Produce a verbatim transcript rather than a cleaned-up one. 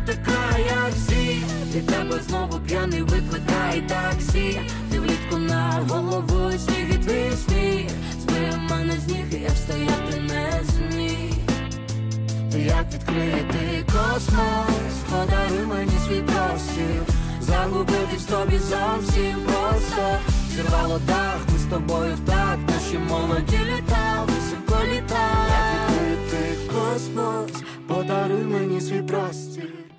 така, як всі. Від тебе знову п'яний викликає таксі. Ти влітку на голову сніг і твій сміх збив мене з ніг, і я встояти не зміг. Ти як відкритий космос, подаруй мені свій простір. Загубитись в тобі зовсім просто. Зірвало дах, ми з тобою в такт. Наші молоді літа, високо літа. Як відкритий космос, подаруй мені свій простір.